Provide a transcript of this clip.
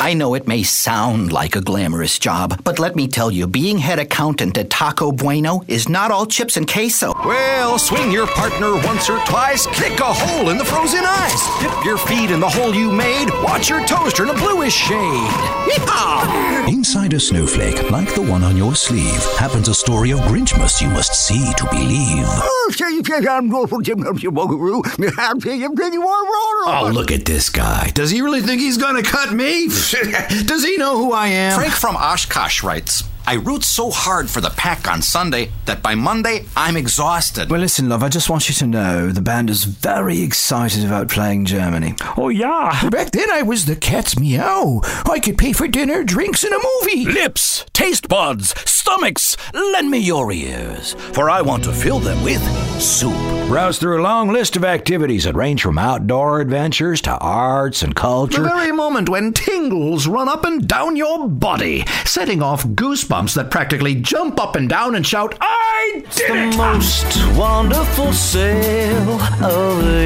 I know it may sound like a glamorous job, but let me tell you, being head accountant at Taco Bueno is not all chips and queso. Well, swing your partner once or twice, kick a hole in the frozen ice, dip your feet in the hole you made, watch your toast turn a bluish shade. Yeehaw! Inside a snowflake, like the one on your sleeve, happens a story of Grinchmas you must see to believe. Oh, look at this guy. Does he really think he's gonna cut me? Does he know who I am? Frank from Oshkosh writes, I root so hard for the Pack on Sunday that by Monday I'm exhausted. Well, listen, love, I just want you to know the band is very excited about playing Germany. Oh, yeah. Back then I was the cat's meow. I could pay for dinner, drinks, and a movie. Lips, taste buds, stomachs, lend me your ears, for I want to fill them with soup. Browse through a long list of activities that range from outdoor adventures to arts and culture. The very moment when tingles run up and down your body, setting off goosebumps that practically jump up and down and shout, I did it! The most wonderful sail of the